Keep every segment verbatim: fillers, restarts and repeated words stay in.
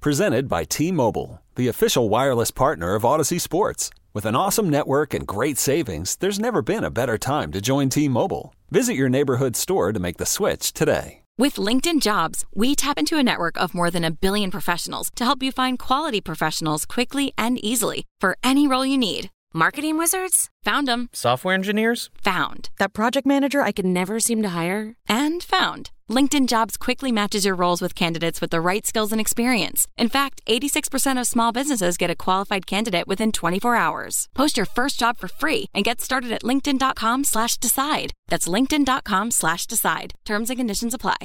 Presented by T-Mobile, the official wireless partner of Odyssey Sports. With an awesome network and great savings, there's never been a better time to join T-Mobile. Visit your neighborhood store to make the switch today. With LinkedIn Jobs, we tap into a network of more than a billion professionals to help you find quality professionals quickly and easily for any role you need. Marketing wizards? Found them. Software engineers? Found. That project manager I could never seem to hire? And found. LinkedIn Jobs quickly matches your roles with candidates with the right skills and experience. In fact, eighty-six percent of small businesses get a qualified candidate within twenty-four hours. Post your first job for free and get started at linkedin.com slash decide. That's linkedin.com slash decide. Terms and conditions apply.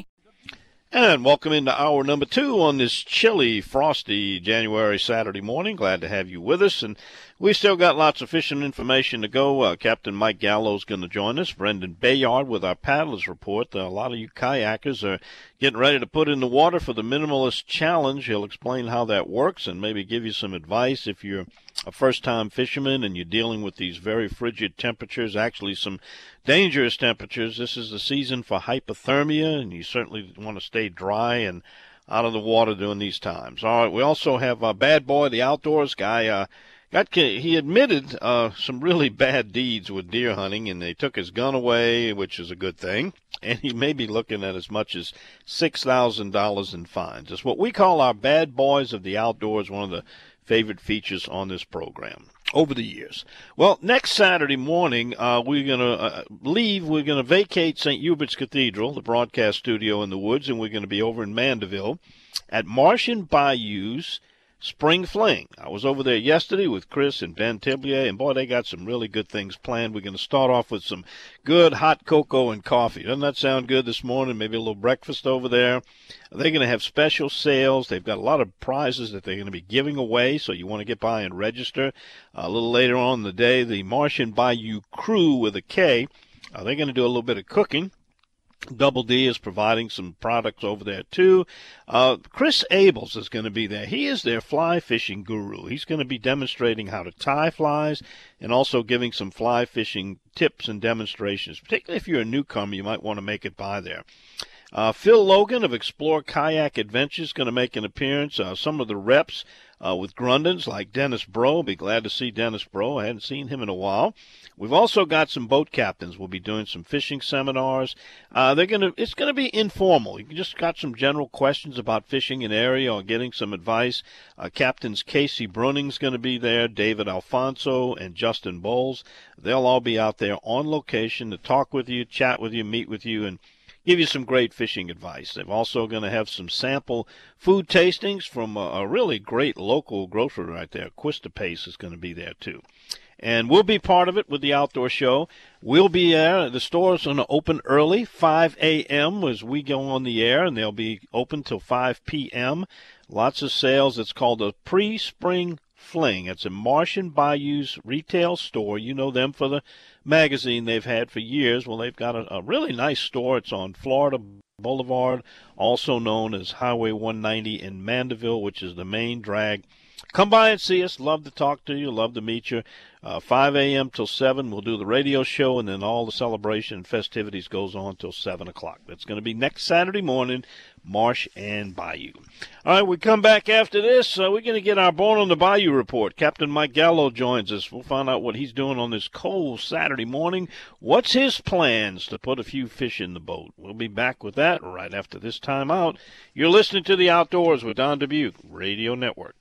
And welcome into hour number two on this chilly, frosty January Saturday morning. Glad to have you with us. And we still got lots of fishing information to go. Uh, Captain Mike Gallo's going to join us. Brendan Bayard with our paddlers report. Uh, a lot of you kayakers are getting ready to put in the water for the Minimalist Challenge. He'll explain how that works and maybe give you some advice if you're a first-time fisherman and you're dealing with these very frigid temperatures, actually some dangerous temperatures. This is the season for hypothermia, and you certainly want to stay dry and out of the water during these times. All right, we also have uh, Bad Boy, the outdoors guy. Uh, got he admitted uh, some really bad deeds with deer hunting, and they took his gun away, which is a good thing. And he may be looking at as much as six thousand dollars in fines. It's what we call our Bad Boys of the Outdoors, one of the favorite features on this program over the years. Well, next Saturday morning, uh, we're going to uh, leave. We're going to vacate Saint Hubert's Cathedral, the broadcast studio in the woods, and we're going to be over in Mandeville at Martian Bayou's Spring Fling. I was over there yesterday with Chris and Ben Tiblier, and boy, they got some really good things planned. We're going to start off with some good hot cocoa and coffee. Doesn't that sound good this morning? Maybe a little breakfast over there. They're going to have special sales. They've got a lot of prizes that they're going to be giving away, so you want to get by and register. Uh, a little later on in the day, the Martian Bayou Crew with a K, uh, they're going to do a little bit of cooking. Double D is providing some products over there, too. Uh, Chris Abels is going to be there. He is their fly fishing guru. He's going to be demonstrating how to tie flies and also giving some fly fishing tips and demonstrations. Particularly if you're a newcomer, you might want to make it by there. Uh, Phil Logan of Explore Kayak Adventures is going to make an appearance. Uh, some of the reps uh, with Grundens, like Dennis Bro. Be glad to see Dennis Bro. I hadn't seen him in a while. We've also got some boat captains. We'll be doing some fishing seminars. Uh, they're gonna. It's going to be informal. You just got some general questions about fishing an area or getting some advice. Uh, Captains Casey Brunning's going to be there, David Alfonso, and Justin Bowles. They'll all be out there on location to talk with you, chat with you, meet with you, and give you some great fishing advice. They're also going to have some sample food tastings from a, a really great local grocer right there. Quista Pace is going to be there, too. And we'll be part of it with the outdoor show. We'll be there. The store's going to open early, five a.m. as we go on the air, and they'll be open till five p.m. Lots of sales. It's called a Pre-Spring Fling. It's a Martian Bayou's retail store. You know them for the magazine they've had for years. Well, they've got a, a really nice store. It's on Florida Boulevard, also known as Highway one ninety in Mandeville, which is the main drag. Come by and see us. Love to talk to you. Love to meet you. Uh, five a.m. till seven, we'll do the radio show, and then all the celebration and festivities goes on till seven o'clock. That's going to be next Saturday morning, Marsh and Bayou. All right, we come back after this. Uh, we're going to get our Born on the Bayou report. Captain Mike Gallo joins us. We'll find out what he's doing on this cold Saturday morning. What's his plans to put a few fish in the boat? We'll be back with that right after this time out. You're listening to The Outdoors with Don Dubuque Radio Network.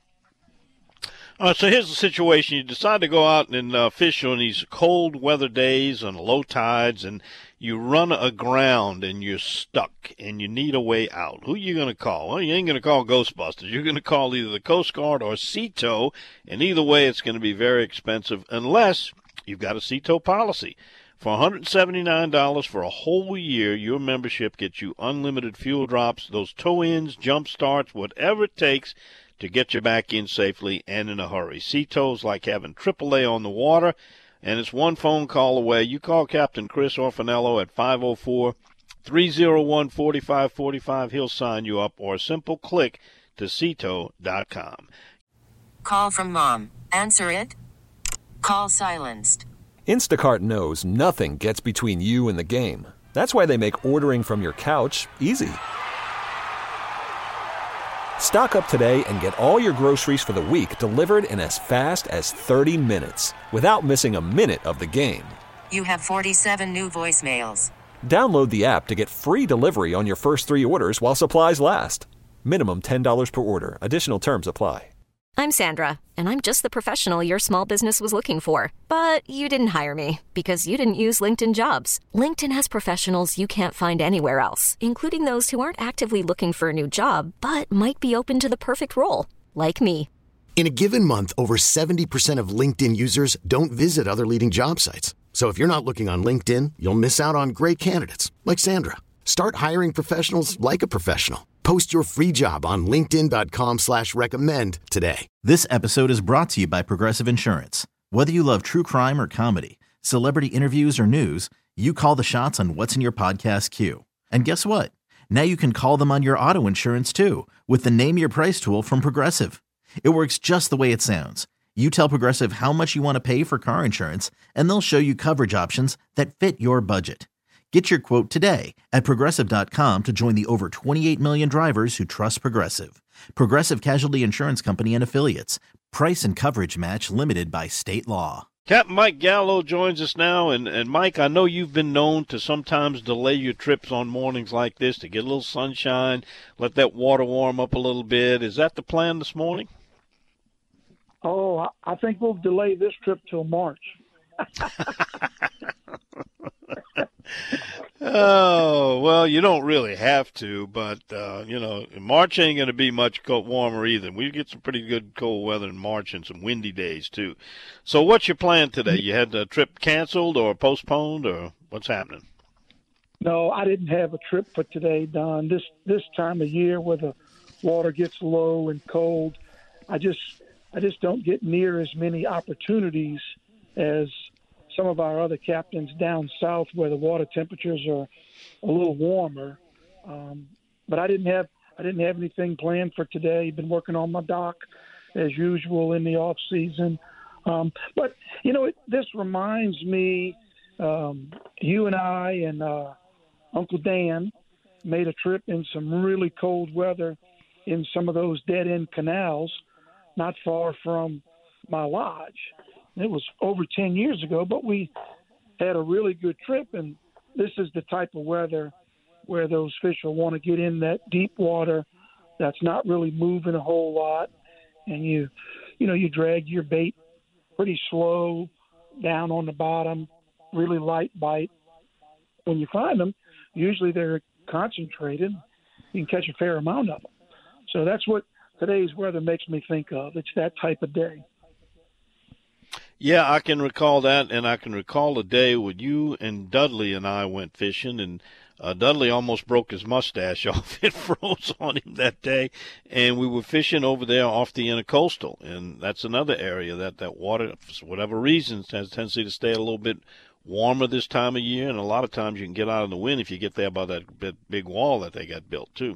All right, so here's the situation. You decide to go out and uh, fish on these cold weather days on low tides, and you run aground and you're stuck and you need a way out. Who are you going to call? Well, you ain't going to call Ghostbusters. You're going to call either the Coast Guard or Sea Tow, and either way it's going to be very expensive unless you've got a Sea Tow policy. For one hundred seventy-nine dollars for a whole year, your membership gets you unlimited fuel drops, those tow-ins, jump starts, whatever it takes to get you back in safely and in a hurry. Sea Tow's like having triple A on the water, and it's one phone call away. You call Captain Chris Orfanello at five oh four, three oh one, four five four five. He'll sign you up, or a simple click to sea tow dot com. Call from mom. Answer it. Call silenced. Instacart knows nothing gets between you and the game. That's why they make ordering from your couch easy. Stock up today and get all your groceries for the week delivered in as fast as thirty minutes without missing a minute of the game. You have forty-seven new voicemails. Download the app to get free delivery on your first three orders while supplies last. Minimum ten dollars per order. Additional terms apply. I'm Sandra, and I'm just the professional your small business was looking for. But you didn't hire me because you didn't use LinkedIn Jobs. LinkedIn has professionals you can't find anywhere else, including those who aren't actively looking for a new job, but might be open to the perfect role, like me. In a given month, over seventy percent of LinkedIn users don't visit other leading job sites. So if you're not looking on LinkedIn, you'll miss out on great candidates like Sandra. Start hiring professionals like a professional. Post your free job on linkedin dot com slash recommend today. This episode is brought to you by Progressive Insurance. Whether you love true crime or comedy, celebrity interviews or news, you call the shots on what's in your podcast queue. And guess what? Now you can call them on your auto insurance too with the Name Your Price tool from Progressive. It works just the way it sounds. You tell Progressive how much you want to pay for car insurance, and they'll show you coverage options that fit your budget. Get your quote today at Progressive dot com to join the over twenty-eight million drivers who trust Progressive. Progressive Casualty Insurance Company and Affiliates. Price and coverage match limited by state law. Captain Mike Gallo joins us now. And, and Mike, I know you've been known to sometimes delay your trips on mornings like this to get a little sunshine, let that water warm up a little bit. Is that the plan this morning? Oh, I think we'll delay this trip till March. Oh, well, you don't really have to, but, uh, you know, March ain't going to be much cold, warmer either. We get some pretty good cold weather in March and some windy days, too. So what's your plan today? You had the trip canceled or postponed, or what's happening? No, I didn't have a trip for today, Don. This, this time of year where the water gets low and cold, I just I just don't get near as many opportunities as some of our other captains down south where the water temperatures are a little warmer. Um, but I didn't have I didn't have anything planned for today. Been working on my dock as usual in the off season. Um, but you know, it, this reminds me. Um, you and I and uh, Uncle Dan made a trip in some really cold weather in some of those dead end canals, not far from my lodge. It was over ten years ago, but we had a really good trip, and this is the type of weather where those fish will want to get in that deep water that's not really moving a whole lot, and you, you know, you drag your bait pretty slow down on the bottom, really light bite. When you find them, usually they're concentrated. You can catch a fair amount of them. So that's what today's weather makes me think of. It's that type of day. Yeah, I can recall that, and I can recall a day when you and Dudley and I went fishing, and uh, Dudley almost broke his mustache off. It froze on him that day, and we were fishing over there off the intercoastal, and that's another area that that water, for whatever reasons, has a tendency to stay a little bit warmer this time of year, and a lot of times you can get out in the wind if you get there by that big wall that they got built, too.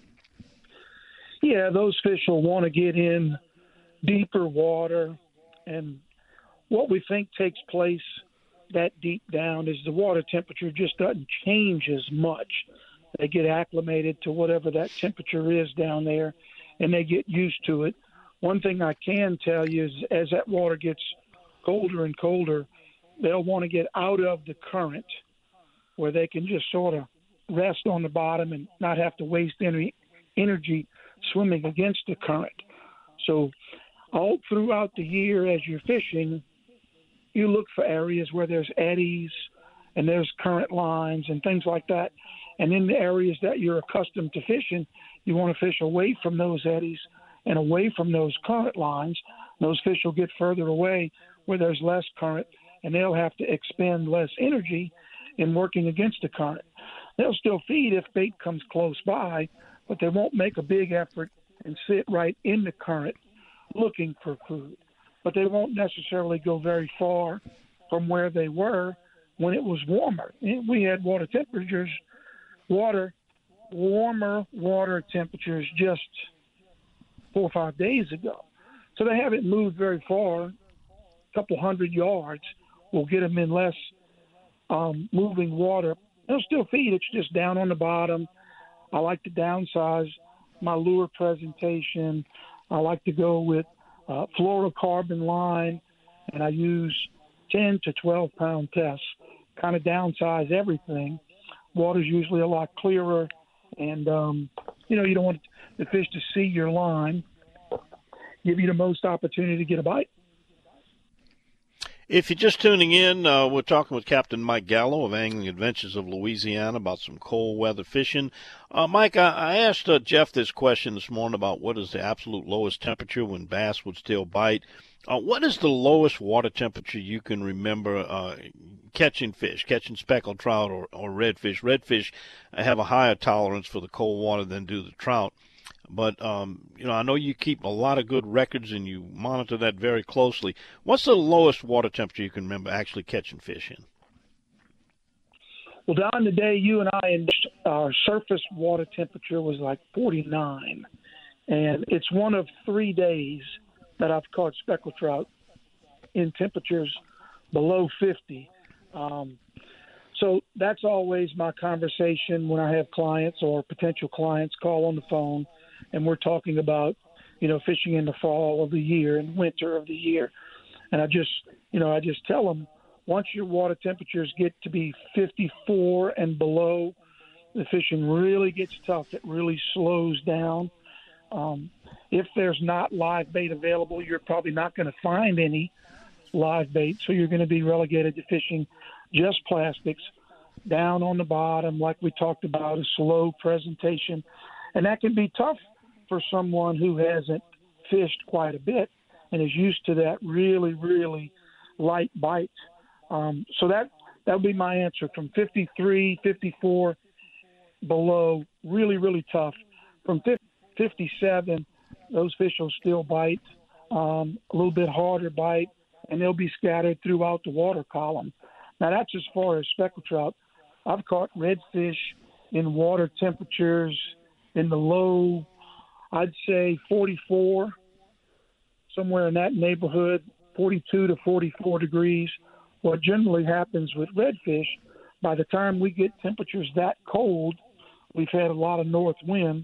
Yeah, those fish will want to get in deeper water, and what we think takes place that deep down is the water temperature just doesn't change as much. They get acclimated to whatever that temperature is down there, and they get used to it. One thing I can tell you is as that water gets colder and colder, they'll want to get out of the current where they can just sort of rest on the bottom and not have to waste any energy swimming against the current. So all throughout the year as you're fishing, you look for areas where there's eddies and there's current lines and things like that. And in the areas that you're accustomed to fishing, you want to fish away from those eddies and away from those current lines. Those fish will get further away where there's less current, and they'll have to expend less energy in working against the current. They'll still feed if bait comes close by, but they won't make a big effort and sit right in the current looking for food. But they won't necessarily go very far from where they were when it was warmer. We had water temperatures, water, warmer water temperatures just four or five days ago. So they haven't moved very far. A couple hundred yards will get them in less um, moving water. They'll still feed. It's just down on the bottom. I like to downsize my lure presentation. I like to go with uh, fluorocarbon line, and I use ten to twelve pound tests, kind of downsize everything. Water's usually a lot clearer, and, um, you know, you don't want the fish to see your line, give you the most opportunity to get a bite. If you're just tuning in, uh, we're talking with Captain Mike Gallo of Angling Adventures of Louisiana about some cold weather fishing. Uh, Mike, I, I asked uh, Jeff this question this morning about what is the absolute lowest temperature when bass would still bite. Uh, what is the lowest water temperature you can remember uh, catching fish, catching speckled trout or, or redfish? Redfish have a higher tolerance for the cold water than do the trout. But, um, you know, I know you keep a lot of good records and you monitor that very closely. What's the lowest water temperature you can remember actually catching fish in? Well, Don, the day you and I, our surface water temperature was like forty-nine. And it's one of three days that I've caught speckled trout in temperatures below fifty. Um, so that's always my conversation when I have clients or potential clients call on the phone. And we're talking about, you know, fishing in the fall of the year and winter of the year. And I just, you know, I just tell them, once your water temperatures get to be fifty-four and below, the fishing really gets tough. It really slows down. Um, if there's not live bait available, you're probably not going to find any live bait. So you're going to be relegated to fishing just plastics down on the bottom, like we talked about, a slow presentation. And that can be tough for someone who hasn't fished quite a bit and is used to that really, really light bite. Um, so that that would be my answer. From fifty-three, fifty-four below, really, really tough. From fifty-seven, those fish will still bite, um, a little bit harder bite, and they'll be scattered throughout the water column. Now, that's as far as speckled trout. I've caught redfish in water temperatures in the low, I'd say forty-four, somewhere in that neighborhood, forty-two to forty-four degrees. What generally happens with redfish, by the time we get temperatures that cold, we've had a lot of north wind,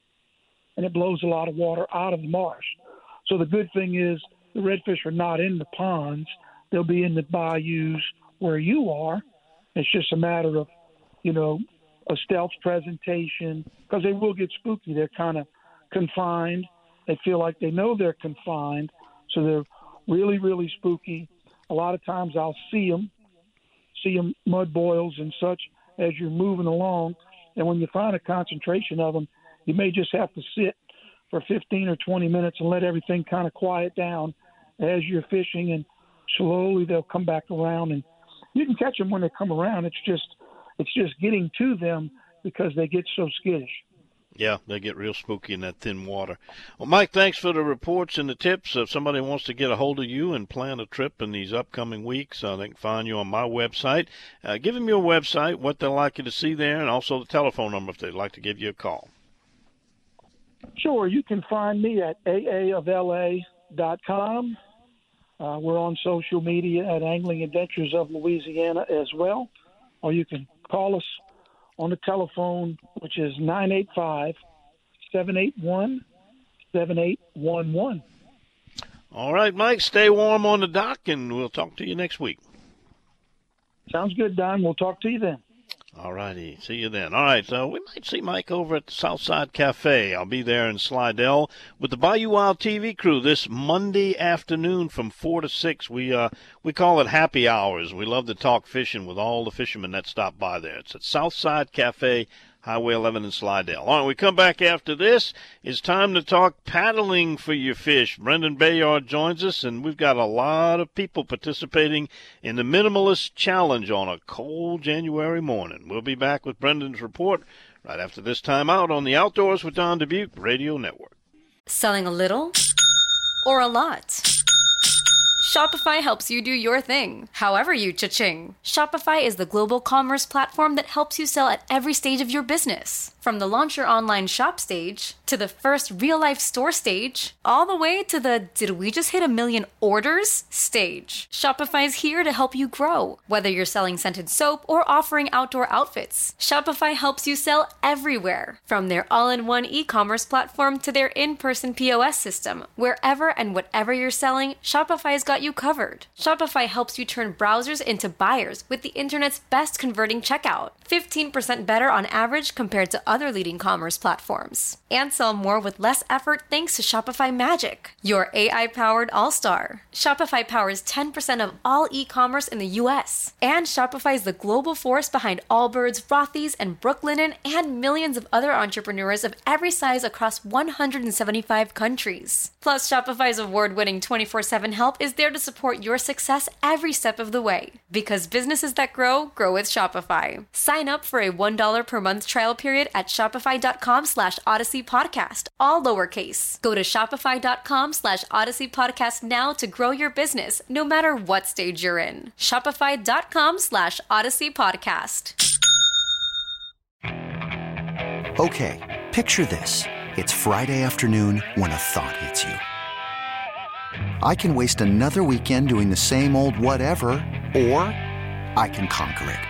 and it blows a lot of water out of the marsh. So the good thing is the redfish are not in the ponds. They'll be in the bayous where you are. It's just a matter of, you know, a stealth presentation, because they will get spooky. They're kind of confined. They feel like they know they're confined, so they're really, really spooky. A lot of times I'll see them, see them mud boils and such as you're moving along, and when you find a concentration of them, you may just have to sit for fifteen or twenty minutes and let everything kind of quiet down as you're fishing, and slowly they'll come back around, and you can catch them when they come around. It's just It's just getting to them because they get so skittish. Yeah, they get real spooky in that thin water. Well, Mike, thanks for the reports and the tips. If somebody wants to get a hold of you and plan a trip in these upcoming weeks, uh, they can find you on my website. Uh, give them your website, what they'd like you to see there, and also the telephone number if they'd like to give you a call. Sure. You can find me at a a of l a dot com. Uh, we're on social media at Angling Adventures of Louisiana as well. Or you can call us on the telephone, which is nine eight five, seven eight one, seven eight one one. All right, Mike, stay warm on the dock, and we'll talk to you next week. Sounds good, Don. We'll talk to you then. All righty. See you then. All right, so we might see Mike over at the Southside Cafe. I'll be there in Slidell with the Bayou Wild T V crew this Monday afternoon from four to six. We uh we call it happy hours. We love to talk fishing with all the fishermen that stop by there. It's at Southside Cafe, Highway eleven in Slidell. All right, we come back after this. It's time to talk paddling for your fish. Brendan Bayard joins us, and we've got a lot of people participating in the Minimalist Challenge on a cold January morning. We'll be back with Brendan's report right after this time out on the Outdoors with Don Dubuque Radio Network. Selling a little or a lot? Shopify helps you do your thing, however you cha-ching. Shopify is the global commerce platform that helps you sell at every stage of your business. From the launch your online shop stage, to the first real-life store stage, all the way to the did we just hit a million orders stage. Shopify's here to help you grow. Whether you're selling scented soap or offering outdoor outfits, Shopify helps you sell everywhere. From their all-in-one e-commerce platform to their in-person P O S system, wherever and whatever you're selling, Shopify's got you covered. Shopify helps you turn browsers into buyers with the internet's best converting checkout, fifteen percent better on average compared to other leading commerce platforms. And sell more with less effort thanks to Shopify Magic, your A I-powered all-star. Shopify powers ten percent of all e-commerce in the U S. And Shopify is the global force behind Allbirds, Rothy's, and Brooklinen, and millions of other entrepreneurs of every size across one hundred seventy-five countries. Plus, Shopify's award-winning twenty-four seven help is there to support your success every step of the way. Because businesses that grow, grow with Shopify. Sign up for a one dollar per month trial period at shopify.com slash Odyssey Podcast, all lowercase. Go to shopify.com slash Odyssey Podcast now to grow your business, no matter what stage you're in. Shopify.com slash Odyssey Podcast. Okay, picture this. It's Friday afternoon when a thought hits you. I can waste another weekend doing the same old whatever, or I can conquer it.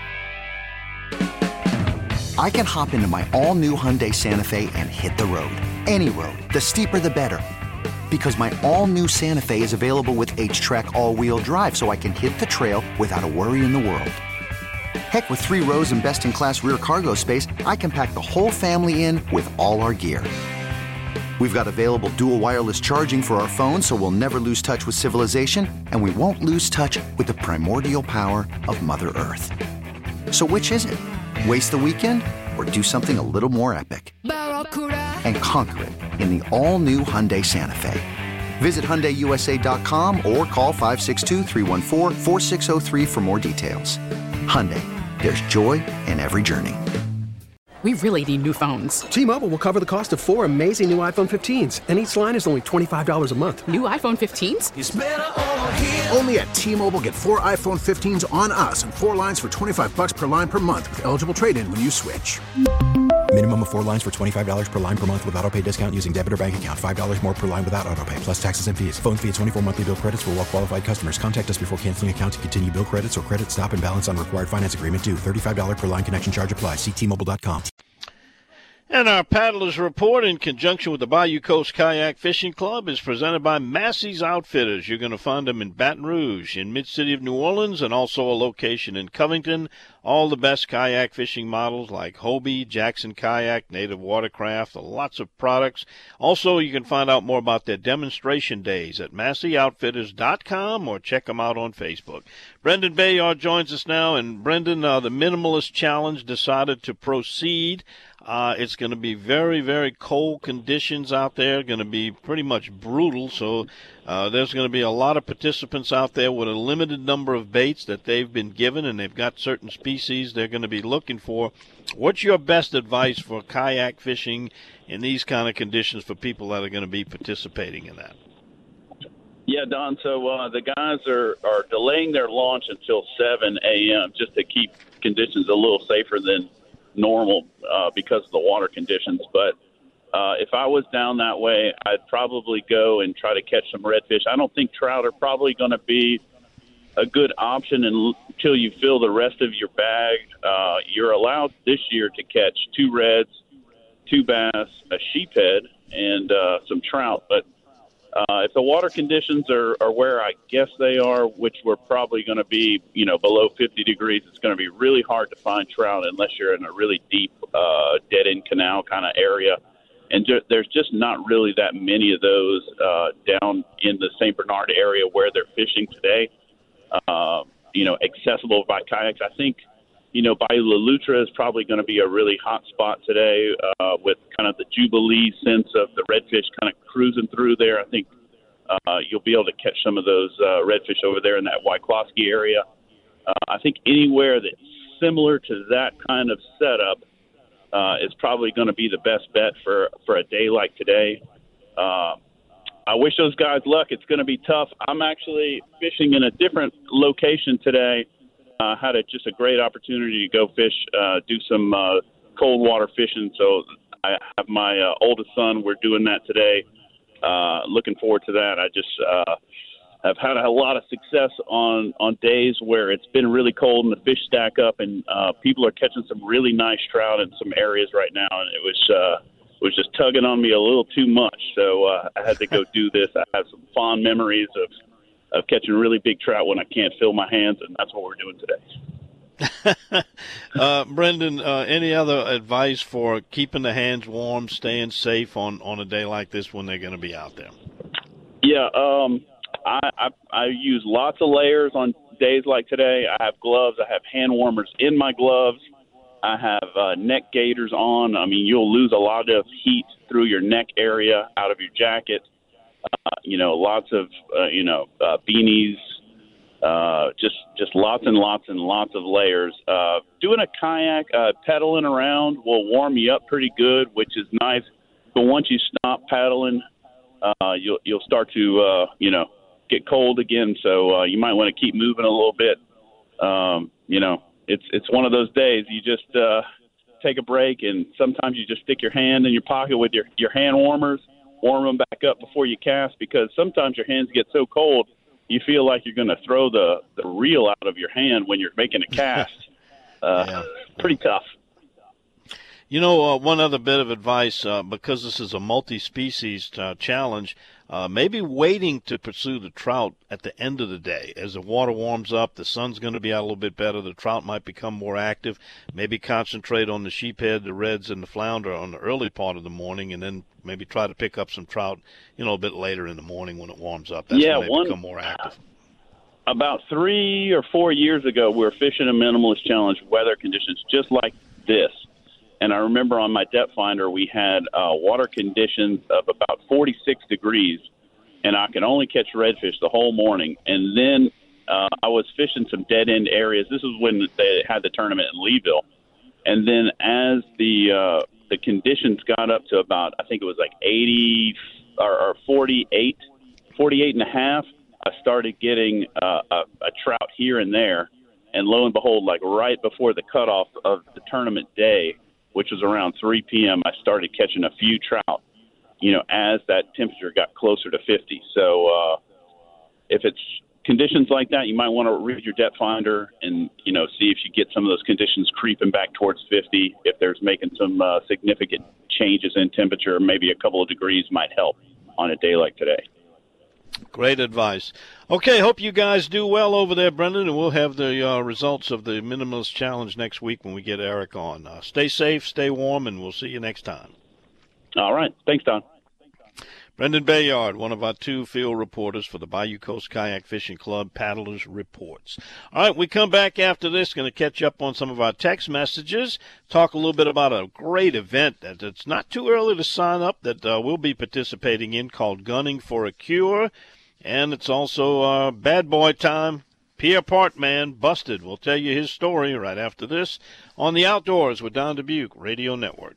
I can hop into my all-new Hyundai Santa Fe and hit the road. Any road. The steeper, the better. Because my all-new Santa Fe is available with H-Track all-wheel drive, so I can hit the trail without a worry in the world. Heck, with three rows and best-in-class rear cargo space, I can pack the whole family in with all our gear. We've got available dual wireless charging for our phones, so we'll never lose touch with civilization, and we won't lose touch with the primordial power of Mother Earth. So which is it? Waste the weekend or do something a little more epic? And conquer it in the all-new Hyundai Santa Fe. Visit Hyundai U S A dot com or call five six two, three one four, four six zero three for more details. Hyundai, there's joy in every journey. We really need new phones. T-Mobile will cover the cost of four amazing new iPhone fifteens, and each line is only twenty-five dollars a month. New iPhone fifteens? It's better over here. Only at T-Mobile, get four iPhone fifteens on us and four lines for twenty-five bucks per line per month with eligible trade-in when you switch. Minimum of four lines for twenty-five dollars per line per month with autopay discount using debit or bank account. five dollars more per line without autopay, plus taxes and fees. Phone fee at twenty-four monthly bill credits for well-qualified customers. Contact us before canceling account to continue bill credits or credit stop and balance on required finance agreement due. thirty-five dollars per line connection charge applies. See T Mobile dot com. And our Paddlers Report, in conjunction with the Bayou Coast Kayak Fishing Club, is presented by Massey's Outfitters. You're going to find them in Baton Rouge, in Mid-City of New Orleans, and also a location in Covington. All the best kayak fishing models like Hobie, Jackson Kayak, Native Watercraft, lots of products. Also, you can find out more about their demonstration days at massey outfitters dot com or check them out on Facebook. Brendan Bayard joins us now, and Brendan, uh, the Minimalist Challenge decided to proceed. Uh, it's going to be very, very cold conditions out there, going to be pretty much brutal. So uh, there's going to be a lot of participants out there with a limited number of baits that they've been given, and they've got certain species they're going to be looking for. What's your best advice for kayak fishing in these kind of conditions for people that are going to be participating in that? Yeah, Don, so uh, the guys are, are delaying their launch until seven a.m. just to keep conditions a little safer than normal uh, because of the water conditions. But uh, if I was down that way, I'd probably go and try to catch some redfish. I don't think trout are probably going to be a good option until you fill the rest of your bag. Uh, you're allowed this year to catch two reds, two bass, a sheephead, and uh, some trout. But uh, if the water conditions are, are where I guess they are, which we're probably going to be, you know, below fifty degrees, it's going to be really hard to find trout unless you're in a really deep uh, dead-end canal kind of area. And ju- there's just not really that many of those uh, down in the Saint Bernard area where they're fishing today, uh, you know, accessible by kayaks. I think, you know, Bayou La Loutre is probably going to be a really hot spot today uh, with kind of the Jubilee sense of the redfish kind of cruising through there. I think uh, you'll be able to catch some of those uh, redfish over there in that Wyclosky area. Uh, I think anywhere that's similar to that kind of setup uh, is probably going to be the best bet for, for a day like today. Uh, I wish those guys luck. It's going to be tough. I'm actually fishing in a different location today. I uh, had a, just a great opportunity to go fish, uh, do some uh, cold water fishing. So I have my uh, oldest son. We're doing that today. Uh, looking forward to that. I just uh, have had a lot of success on, on days where it's been really cold and the fish stack up, and uh, people are catching some really nice trout in some areas right now. And it was uh, it was just tugging on me a little too much. So uh, I had to go do this. I have some fond memories of, of catching really big trout when I can't feel my hands, and that's what we're doing today. uh, Brendan, uh, any other advice for keeping the hands warm, staying safe on, on a day like this when they're going to be out there? Yeah, um, I, I, I use lots of layers on days like today. I have gloves. I have hand warmers in my gloves. I have uh, neck gaiters on. I mean, you'll lose a lot of heat through your neck area out of your jacket. Uh, you know, lots of, uh, you know, uh, beanies, uh, just just lots and lots and lots of layers. Uh, doing a kayak, uh, pedaling around will warm you up pretty good, which is nice. But once you stop paddling, uh, you'll you'll start to, uh, you know, get cold again. So uh, you might want to keep moving a little bit. Um, you know, it's it's one of those days. You just uh, take a break, and sometimes you just stick your hand in your pocket with your, your hand warmers, warm them back up before you cast, because sometimes your hands get so cold you feel like you're going to throw the, the reel out of your hand when you're making a cast. Uh, yeah. Pretty tough. You know, uh, one other bit of advice, uh, because this is a multi-species uh, challenge, uh, maybe waiting to pursue the trout at the end of the day. As the water warms up, the sun's going to be out a little bit better, the trout might become more active. Maybe concentrate on the sheephead, the reds, and the flounder on the early part of the morning, and then maybe try to pick up some trout, you know, a bit later in the morning when it warms up. That's yeah, when they one, become more active. About three or four years ago, we were fishing a minimalist challenge, weather conditions just like this. And I remember on my depth finder, we had uh, water conditions of about forty-six degrees, and I could only catch redfish the whole morning. And then uh, I was fishing some dead-end areas. This was when they had the tournament in Leeville. And then as the uh, the conditions got up to about, I think it was like eighty or, or forty-eight, forty-eight and a half, I started getting uh, a, a trout here and there. And lo and behold, like right before the cutoff of the tournament day, which was around three p.m., I started catching a few trout, you know, as that temperature got closer to fifty. So uh, if it's conditions like that, you might want to read your depth finder and, you know, see if you get some of those conditions creeping back towards fifty. If there's making some uh, significant changes in temperature, maybe a couple of degrees might help on a day like today. Great advice. Okay, hope you guys do well over there, Brendan, and we'll have the uh, results of the Minimalist Challenge next week when we get Eric on. Uh, stay safe, stay warm, and we'll see you next time. All right. Thanks, Don. Brendan Bayard, one of our two field reporters for the Bayou Coast Kayak Fishing Club, Paddlers Reports. All right, we come back after this, going to catch up on some of our text messages, talk a little bit about a great event that it's not too early to sign up that uh, we'll be participating in called Gunning for a Cure, and it's also uh, bad boy time. Pierre Partman busted. We'll tell you his story right after this on The Outdoors with Don Dubuque Radio Network.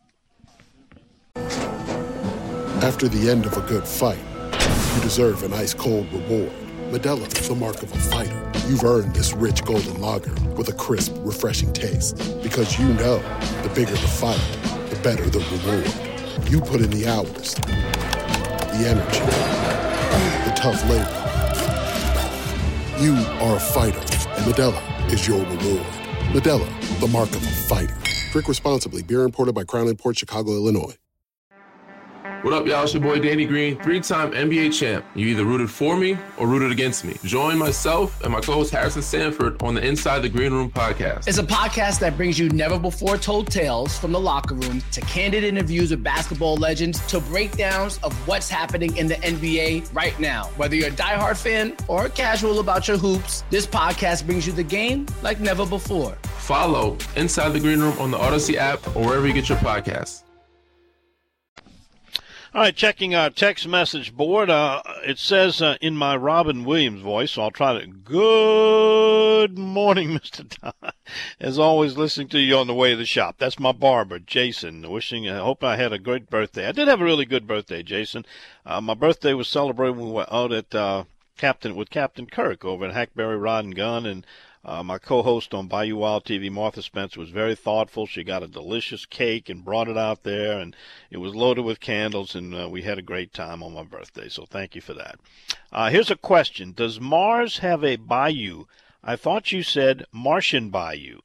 After the end of a good fight, you deserve an ice-cold reward. Modelo, the mark of a fighter. You've earned this rich golden lager with a crisp, refreshing taste. Because you know, the bigger the fight, the better the reward. You put in the hours, the energy, the tough labor. You are a fighter, and Modelo is your reward. Modelo, the mark of a fighter. Drink responsibly. Beer imported by Crown Imports, Chicago, Illinois. What up, y'all? It's your boy Danny Green, three-time N B A champ. You either rooted for me or rooted against me. Join myself and my co-host Harrison Sanford on the Inside the Green Room podcast. It's a podcast that brings you never-before-told tales from the locker room to candid interviews with basketball legends to breakdowns of what's happening in the N B A right now. Whether you're a diehard fan or casual about your hoops, this podcast brings you the game like never before. Follow Inside the Green Room on the Odyssey app or wherever you get your podcasts. All right, checking our text message board. Uh, it says uh, in my Robin Williams voice, so I'll try to. Good morning, Mister Don. As always, listening to you on the way to the shop. That's my barber, Jason. Wishing, I hope I had a great birthday. I did have a really good birthday, Jason. Uh, my birthday was celebrated when we were out at uh, Captain with Captain Kirk over at Hackberry Rod and Gun, and Uh, my co-host on Bayou Wild T V, Martha Spencer, was very thoughtful. She got a delicious cake and brought it out there, and it was loaded with candles, and uh, we had a great time on my birthday, so thank you for that. Uh, here's a question. Does Mars have a bayou? I thought you said Martian Bayou.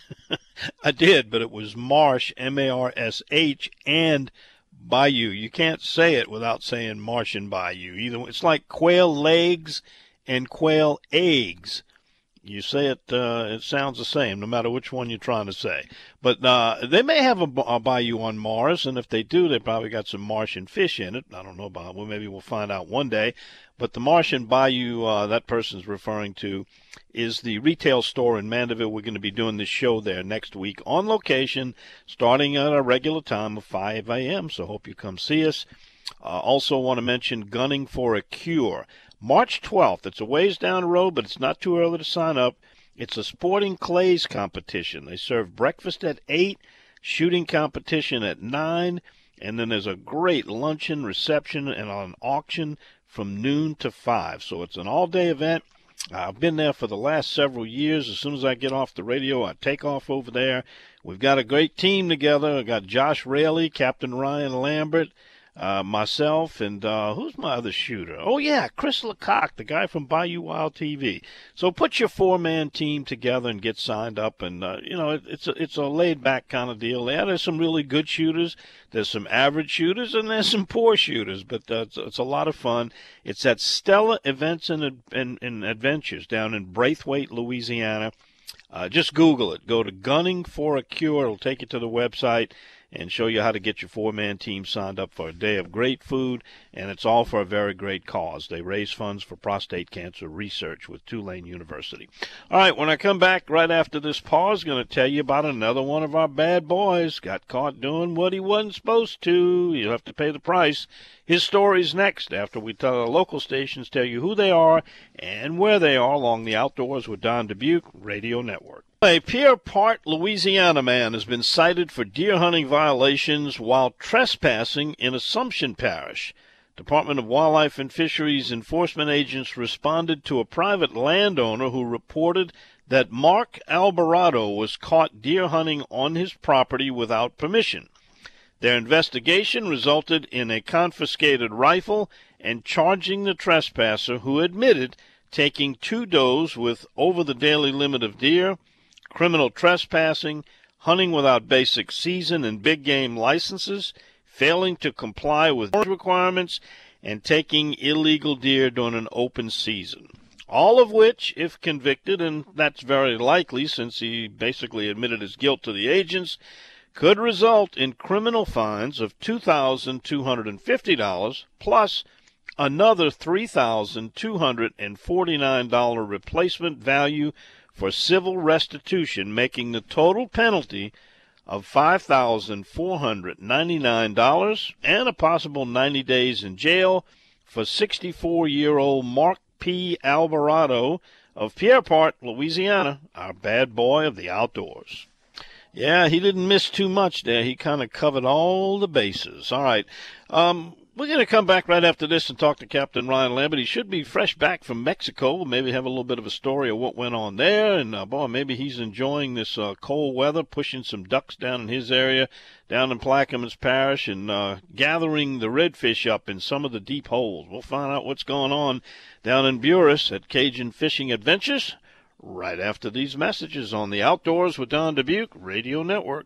I did, but it was Marsh, M A R S H, and Bayou. You can't say it without saying Martian Bayou. Either it's like quail legs and quail eggs. You say it, uh, it sounds the same, no matter which one you're trying to say. But uh, they may have a, a bayou on Mars, and if they do, they probably got some Martian fish in it. I don't know about it. Well, maybe we'll find out one day. But the Martian Bayou uh, that person's referring to is the retail store in Mandeville. We're going to be doing this show there next week on location, starting at a regular time of five a.m., so hope you come see us. Uh, also want to mention Gunning for a Cure. March twelfth, it's a ways down the road, but it's not too early to sign up. It's a sporting clays competition. They serve breakfast at eight, shooting competition at nine, and then there's a great luncheon, reception, and an auction from noon to five. So it's an all-day event. I've been there for the last several years. As soon as I get off the radio, I take off over there. We've got a great team together. I've got Josh Raley, Captain Ryan Lambert, Uh, myself, and uh, who's my other shooter? Oh, yeah, Chris Lecoq, the guy from Bayou Wild T V. So put your four-man team together and get signed up, and, uh, you know, it, it's a, it's a laid-back kind of deal. Yeah, there's some really good shooters, there's some average shooters, and there's some poor shooters, but uh, it's, it's a lot of fun. It's at Stella Events and, and, and Adventures down in Braithwaite, Louisiana. Uh, just Google it. Go to Gunning for a Cure. It'll take you to the website and show you how to get your four-man team signed up for a day of great food, and it's all for a very great cause. They raise funds for prostate cancer research with Tulane University. All right, when I come back right after this pause, I'm going to tell you about another one of our bad boys. Got caught doing what he wasn't supposed to. You'll have to pay the price. His story's next after we tell our local stations, tell you who they are and where they are along the Outdoors with Don Dubuque Radio Network. A Pierre Part, Louisiana man has been cited for deer hunting violations while trespassing in Assumption Parish. Department of Wildlife and Fisheries enforcement agents responded to a private landowner who reported that Mark Alvarado was caught deer hunting on his property without permission. Their investigation resulted in a confiscated rifle and charging the trespasser, who admitted taking two does with over the daily limit of deer, criminal trespassing, hunting without basic season and big game licenses, failing to comply with requirements, and taking illegal deer during an open season. All of which, if convicted, and that's very likely since he basically admitted his guilt to the agents, could result in criminal fines of two thousand two hundred fifty dollars plus another three thousand two hundred forty-nine dollars replacement value for civil restitution, making the total penalty of five thousand four hundred ninety-nine dollars and a possible ninety days in jail for sixty-four-year-old Mark P. Alvarado of Pierre Part, Louisiana, our bad boy of the outdoors. Yeah, he didn't miss too much there. He kind of covered all the bases. All right. Um, we're going to come back right after this and talk to Captain Ryan Lambert. He should be fresh back from Mexico. Maybe have a little bit of a story of what went on there. And, uh, boy, maybe he's enjoying this uh, cold weather, pushing some ducks down in his area, down in Plaquemines Parish, and uh, gathering the redfish up in some of the deep holes. We'll find out what's going on down in Buras at Cajun Fishing Adventures right after these messages on the Outdoors with Don Dubuque Radio Network.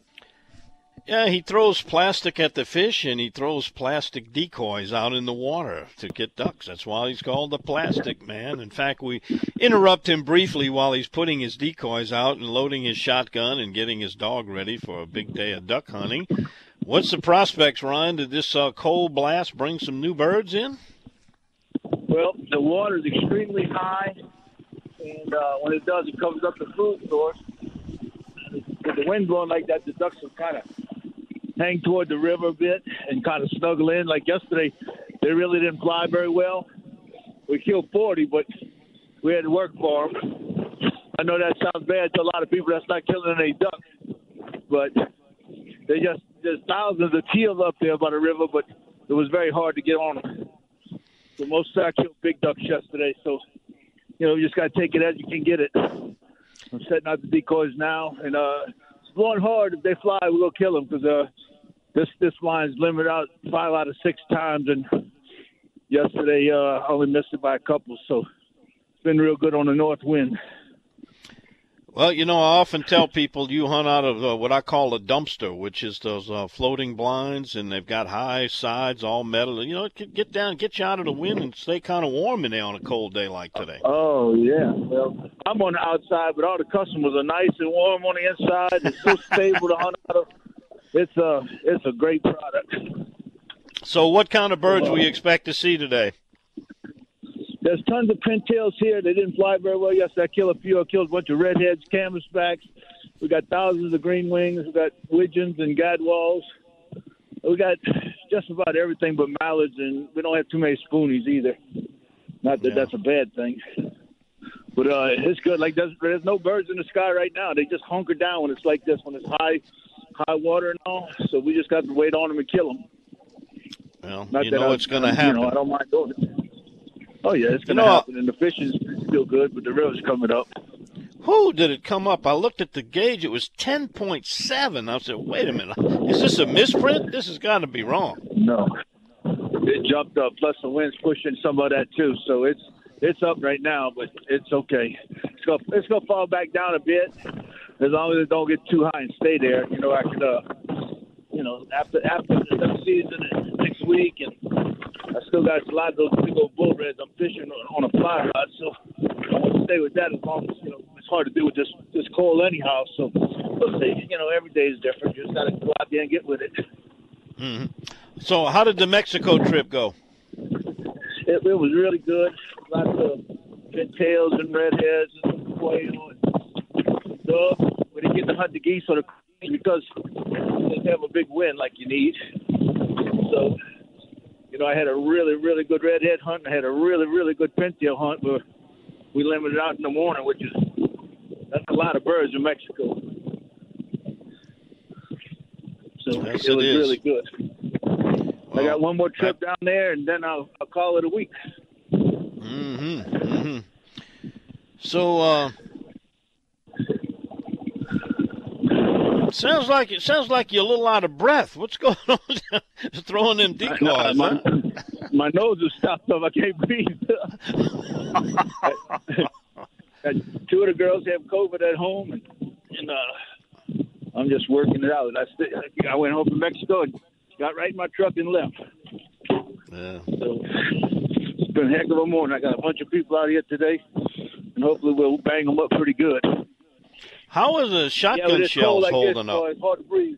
Yeah, he throws plastic at the fish, and he throws plastic decoys out in the water to get ducks. That's why he's called the Plastic Man. In fact, we interrupt him briefly while he's putting his decoys out and loading his shotgun and getting his dog ready for a big day of duck hunting. What's the prospects, Ryan? Did this uh, cold blast bring some new birds in? Well, the water's extremely high, and uh, when it does, it covers up the food source. With the wind blowing like that, the ducks are kind of hang toward the river a bit and kind of snuggle in. Like yesterday, they really didn't fly very well. We killed forty, but we had to work for them. I know that sounds bad to a lot of people. That's not killing any ducks, but they just there's thousands of teals up there by the river, but it was very hard to get on them. So most I killed big ducks yesterday, so you know you just got to take it as you can get it. I'm setting out the decoys now, and uh, it's blowing hard. If they fly, we're gonna kill them because uh, this this line's limited out five out of six times, and yesterday uh, I only missed it by a couple, so it's been real good on the north wind. Well, you know, I often tell people you hunt out of uh, what I call a dumpster, which is those uh, floating blinds, and they've got high sides, all metal. You know, it can get down, get you out of the wind, and stay kind of warm in there on a cold day like today. Oh, yeah. Well, I'm on the outside, but all the customers are nice and warm on the inside. It's so stable to hunt out of. It's a, it's a great product. So what kind of birds will you expect to see today? There's tons of pintails here. They didn't fly very well yesterday. I killed a few. I killed a bunch of redheads, canvasbacks. We got thousands of green wings. We got widgeons and gadwalls. We got just about everything but mallards, and we don't have too many spoonies either. Not that yeah. that's a bad thing. But uh, it's good. Like there's, there's no birds in the sky right now. They just hunker down when it's like this, when it's high high water and all. So we just got to wait on them and kill them. Well, Not you know I, what's going to happen. You know, I don't mind doing it. Oh, yeah, it's going to you know, happen, and the fish is still good, but the river's coming up. Who did it come up? I looked at the gauge. It was ten point seven. I said, wait a minute. Is this a misprint? This has got to be wrong. No. It jumped up, plus the wind's pushing some of that, too. So it's it's up right now, but it's okay. It's going it's gonna fall back down a bit as long as it don't get too high and stay there. You know, I could, uh, you know, after, after the season and next week, and I still got a lot of those big old bull reds I'm fishing on, on a fly rod, so I want to stay with that as long as, you know, it's hard to do with this, this cold anyhow, so we'll see. You know, every day is different. You just got to go out there and get with it. Mm-hmm. So how did the Mexico trip go? It, it was really good. Lots of pintails and redheads and quail and dove. We didn't get to hunt the geese or the because they have a big wind like you need. So, you know, I had a really, really good redhead hunt. I had a really, really good pintail hunt where we limited out in the morning, which is that's a lot of birds in Mexico. So yes, it was it really good. Well, I got one more trip down there, and then I'll, I'll call it a week. Mm-hmm. Mm-hmm. So, uh, sounds like it sounds like you're a little out of breath. What's going on? Throwing them decoys. My, huh? my nose is stopped up. I can't breathe. Two of the girls have COVID at home, and, and uh, I'm just working it out. I, st- I went home from Mexico and got right in my truck and left. Yeah. So it's been a heck of a morning. I got a bunch of people out here today, and hopefully we'll bang them up pretty good. How are the shotgun yeah, shells like holding this, up? So it's hard to breathe.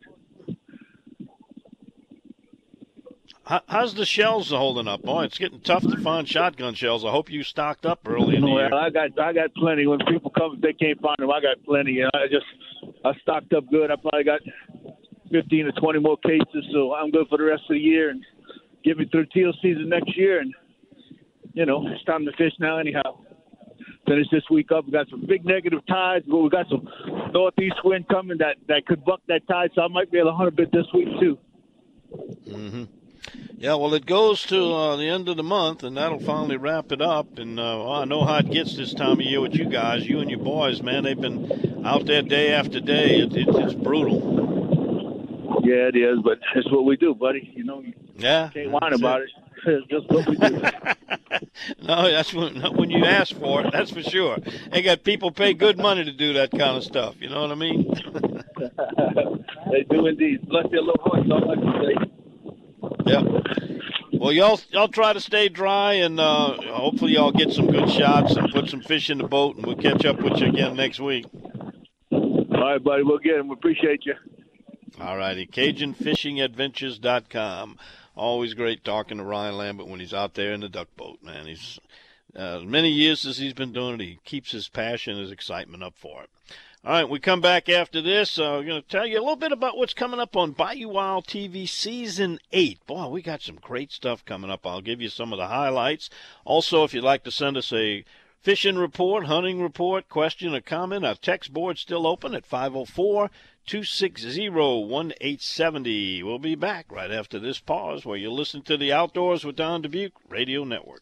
How, how's the shells holding up? Boy, it's getting tough to find shotgun shells. I hope you stocked up early in the well, year. I got I got plenty. When people come, if they can't find them, I got plenty. You know, I just I stocked up good. I probably got fifteen or twenty more cases, so I'm good for the rest of the year and get me through teal season next year. And you know, it's time to fish now anyhow. Finish this week up. We got some big negative tides, but we got some northeast wind coming that, that could buck that tide, so I might be able to hunt a bit this week too. Mm-hmm. Yeah, well, it goes to uh, the end of the month, and that'll finally wrap it up. And uh, well, I know how it gets this time of year with you guys. You and your boys, man, they've been out there day after day. It, it, it's brutal. Yeah, it is, but it's what we do, buddy. You know, you yeah, can't whine about it. It's just what we do. No, that's when, when you ask for it, that's for sure. They got people pay good money to do that kind of stuff. You know what I mean? They do indeed. Bless their little hearts, all I can say. Yep. Well, y'all, y'all try to stay dry, and uh, hopefully y'all get some good shots and put some fish in the boat, and we'll catch up with you again next week. All right, buddy. We'll get them. We appreciate you. All righty. Cajun Fishing Adventures dot com. Always great talking to Ryan Lambert when he's out there in the duck boat, man. He's uh, as many years as he's been doing it, he keeps his passion, his excitement up for it. All right, we come back after this. Uh, we're going to tell you a little bit about what's coming up on Bayou Wild T V Season eight. Boy, we got some great stuff coming up. I'll give you some of the highlights. Also, if you'd like to send us a fishing report, hunting report, question or comment, our text board's still open at five oh four, two six zero, one eight seven zero. We'll be back right after this pause where you'll listen to the Outdoors with Don Dubuque Radio Network.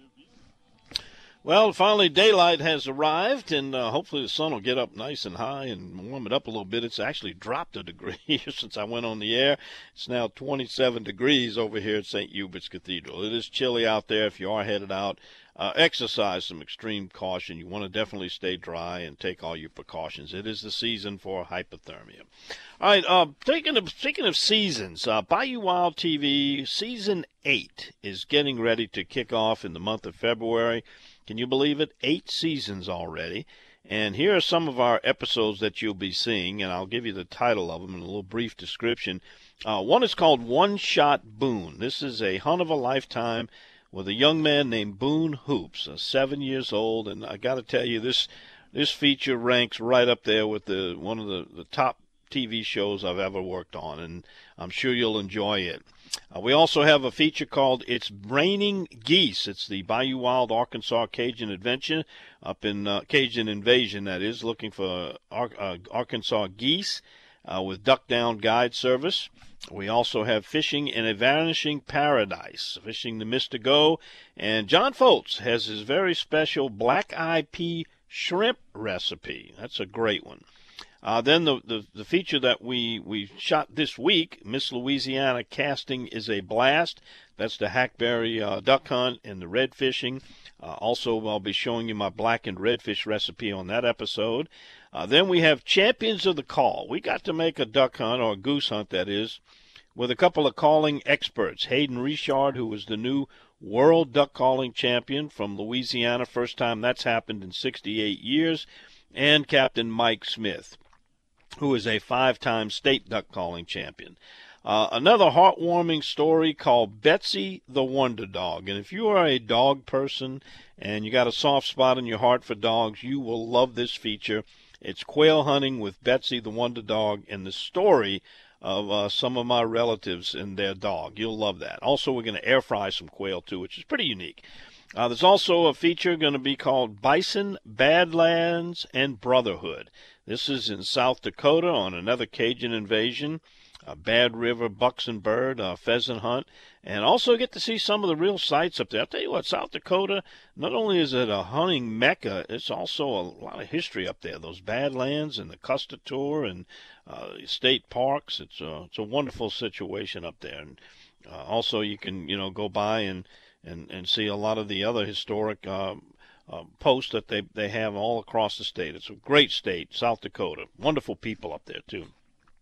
Well, finally, daylight has arrived, and uh, hopefully the sun will get up nice and high and warm it up a little bit. It's actually dropped a degree since I went on the air. It's now twenty-seven degrees over here at Saint Hubert's Cathedral. It is chilly out there. If you are headed out, uh, exercise some extreme caution. You want to definitely stay dry and take all your precautions. It is the season for hypothermia. All right, uh, speaking of, speaking of seasons, uh, Bayou Wild T V Season eight is getting ready to kick off in the month of February. Can you believe it? Eight seasons already. And here are some of our episodes that you'll be seeing, and I'll give you the title of them in a little brief description. Uh, one is called One Shot Boone. This is a hunt of a lifetime with a young man named Boone Hoops, uh, seven years old. And I got to tell you, this this feature ranks right up there with the one of the, the top T V shows I've ever worked on, and I'm sure you'll enjoy it. Uh, we also have a feature called It's Raining Geese. It's the Bayou Wild Arkansas Cajun Adventure up in uh, Cajun Invasion, that is, looking for Ar- uh, Arkansas geese uh, with Duck Down Guide Service. We also have Fishing in a Vanishing Paradise, Fishing the Mystigo. And John Foltz has his very special black eye pea shrimp recipe. That's a great one. Uh, then the, the, the feature that we, we shot this week, Miss Louisiana Casting is a Blast. That's the hackberry uh, duck hunt and the red fishing. Uh, also, I'll be showing you my blackened redfish recipe on that episode. Uh, then we have Champions of the Call. We got to make a duck hunt, or a goose hunt, that is, with a couple of calling experts. Hayden Richard, who was the new world duck calling champion from Louisiana, first time that's happened in sixty-eight years, and Captain Mike Smith, who is a five-time state duck calling champion. Uh, another heartwarming story called Betsy the Wonder Dog. And if you are a dog person and you got a soft spot in your heart for dogs, you will love this feature. It's quail hunting with Betsy the Wonder Dog and the story of uh, some of my relatives and their dog. You'll love that. Also, we're going to air fry some quail, too, which is pretty unique. Uh, there's also a feature going to be called Bison, Badlands, and Brotherhood. This is in South Dakota on another Cajun invasion, a Bad River bucks and bird, a pheasant hunt, and also get to see some of the real sights up there. I'll tell you what, South Dakota, not only is it a hunting mecca, it's also a lot of history up there. Those Badlands and the Custer Tour and uh, state parks, it's a, it's a wonderful situation up there. And uh, also you can, you know, go by and And, and see a lot of the other historic uh, uh, posts that they, they have all across the state. It's a great state, South Dakota. Wonderful people up there, too.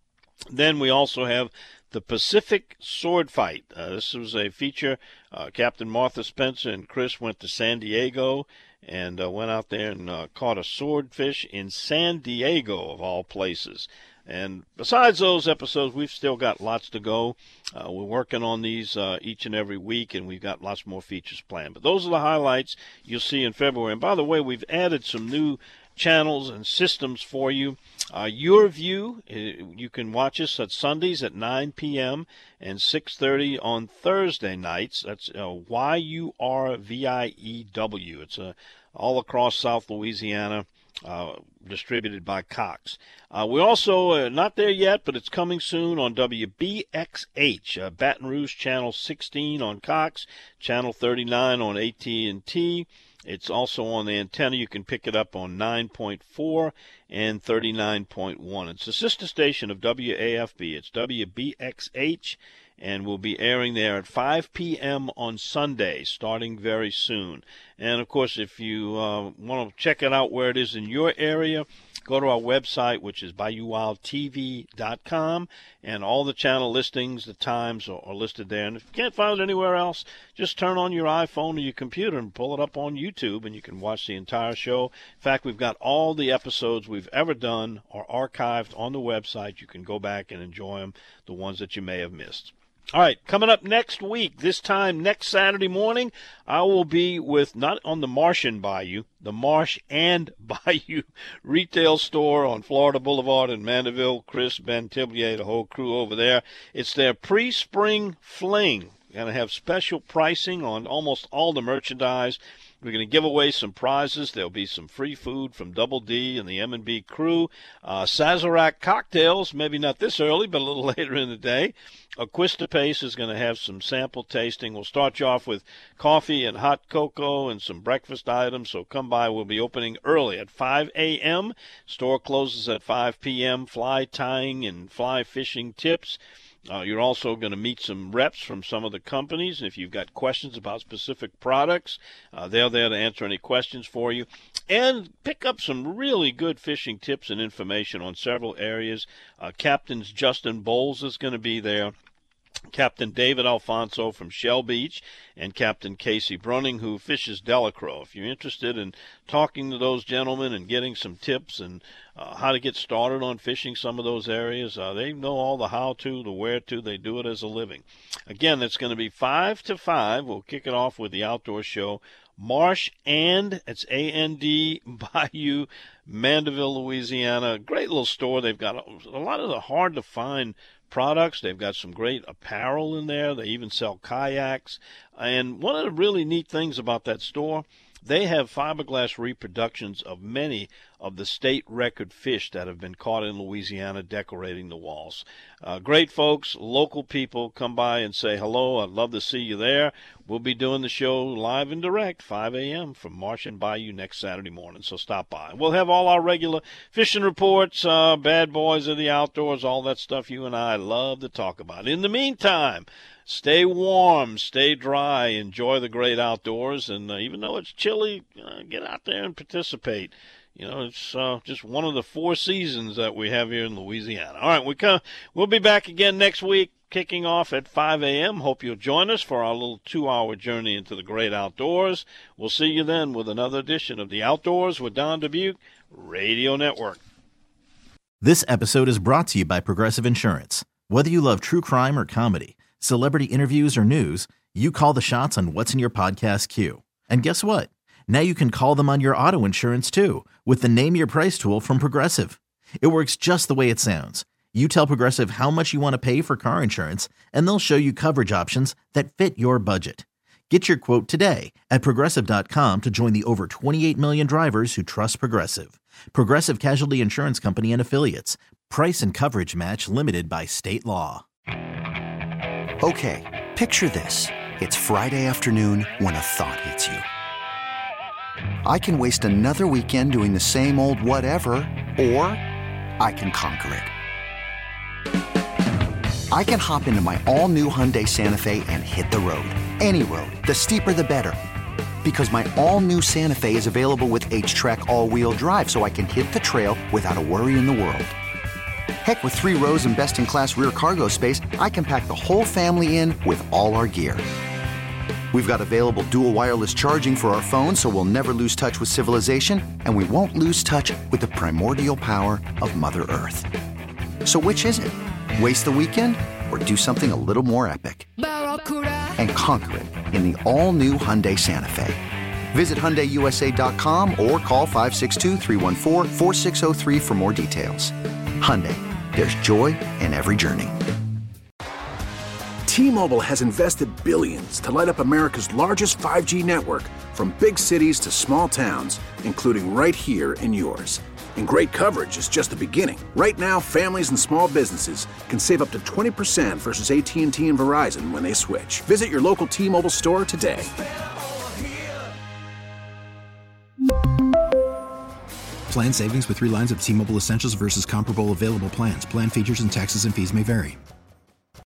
Then we also have the Pacific Sword Fight. Uh, this was a feature. Uh, Captain Martha Spencer and Chris went to San Diego and uh, went out there and uh, caught a swordfish in San Diego, of all places. And besides those episodes, we've still got lots to go. Uh, we're working on these uh, each and every week, and we've got lots more features planned. But those are the highlights you'll see in February. And by the way, we've added some new channels and systems for you. Uh, Your View, you can watch us at Sundays at nine p.m. and six thirty on Thursday nights. That's uh, Y U R V I E W. It's uh, all across South Louisiana. Uh, distributed by Cox. Uh, we're also uh, not there yet, but it's coming soon on W B X H, uh, Baton Rouge Channel sixteen on Cox, Channel thirty-nine on A T and T. It's also on the antenna. You can pick it up on nine point four and thirty-nine point one. It's a sister station of W A F B. It's W B X H, and we'll be airing there at five p.m. on Sunday, starting very soon. And, of course, if you uh, want to check it out where it is in your area, go to our website, which is bayou wild t v dot com, and all the channel listings, the times are, are listed there. And if you can't find it anywhere else, just turn on your iPhone or your computer and pull it up on YouTube, and you can watch the entire show. In fact, we've got all the episodes we've ever done are archived on the website. You can go back and enjoy them, the ones that you may have missed. All right, coming up next week, this time next Saturday morning, I will be with, not on the Martian Bayou, the Marsh and Bayou retail store on Florida Boulevard in Mandeville. Chris, Ben Tiblier, the whole crew over there. It's their pre-spring fling. We're going to have special pricing on almost all the merchandise. We're going to give away some prizes. There'll be some free food from Double D and the M and B crew. Uh, Sazerac cocktails, maybe not this early, but a little later in the day. Aquista Pace is going to have some sample tasting. We'll start you off with coffee and hot cocoa and some breakfast items, so come by. We'll be opening early at five a.m. Store closes at five p.m. Fly tying and fly fishing tips. Uh, you're also going to meet some reps from some of the companies. If you've got questions about specific products, uh, they're there to answer any questions for you. And pick up some really good fishing tips and information on several areas. Uh, Captain Justin Bowles is going to be there. Captain David Alfonso from Shell Beach, and Captain Casey Brunning, who fishes Delacroix. If you're interested in talking to those gentlemen and getting some tips and uh, how to get started on fishing some of those areas, uh, they know all the how-to, the where-to. They do it as a living. Again, it's going to be five to five. We'll kick it off with the outdoor show. Marsh and, it's A N D, Bayou, Mandeville, Louisiana. Great little store. They've got a, a lot of the hard-to-find products. They've got some great apparel in there. They even sell kayaks. And one of the really neat things about that store, they have fiberglass reproductions of many of the state record fish that have been caught in Louisiana decorating the walls. Uh, great folks, local people. Come by and say hello. I'd love to see you there. We'll be doing the show live and direct, five a.m. from Marsh and Bayou next Saturday morning, so stop by. We'll have all our regular fishing reports, uh, bad boys of the outdoors, all that stuff you and I love to talk about. In the meantime, stay warm, stay dry, enjoy the great outdoors, and uh, even though it's chilly, uh, get out there and participate. You know, it's uh, just one of the four seasons that we have here in Louisiana. All right, we come, we'll be back again next week, kicking off at five a.m. Hope you'll join us for our little two-hour journey into the great outdoors. We'll see you then with another edition of the Outdoors with Don Dubuque Radio Network. This episode is brought to you by Progressive Insurance. Whether you love true crime or comedy, celebrity interviews or news, you call the shots on what's in your podcast queue. And guess what? Now you can call them on your auto insurance too with the Name Your Price tool from Progressive. It works just the way it sounds. You tell Progressive how much you want to pay for car insurance, and they'll show you coverage options that fit your budget. Get your quote today at Progressive dot com to join the over twenty-eight million drivers who trust Progressive. Progressive Casualty Insurance Company and Affiliates. Price and coverage match limited by state law. Okay, picture this. It's Friday afternoon when a thought hits you. I can waste another weekend doing the same old whatever, or I can conquer it. I can hop into my all-new Hyundai Santa Fe and hit the road. Any road. The steeper, the better. Because my all-new Santa Fe is available with H-Track all-wheel drive, so I can hit the trail without a worry in the world. Heck, with three rows and best-in-class rear cargo space, I can pack the whole family in with all our gear. We've got available dual wireless charging for our phones, so we'll never lose touch with civilization, and we won't lose touch with the primordial power of Mother Earth. So which is it? Waste the weekend or do something a little more epic? And conquer it in the all-new Hyundai Santa Fe. Visit Hyundai U S A dot com or call five six two, three one four, four six zero three for more details. Hyundai, there's joy in every journey. T-Mobile has invested billions to light up America's largest five G network, from big cities to small towns, including right here in yours. And great coverage is just the beginning. Right now, families and small businesses can save up to twenty percent versus A T and T and Verizon when they switch. Visit your local T-Mobile store today. Plan savings with three lines of T-Mobile Essentials versus comparable available plans. Plan features and taxes and fees may vary.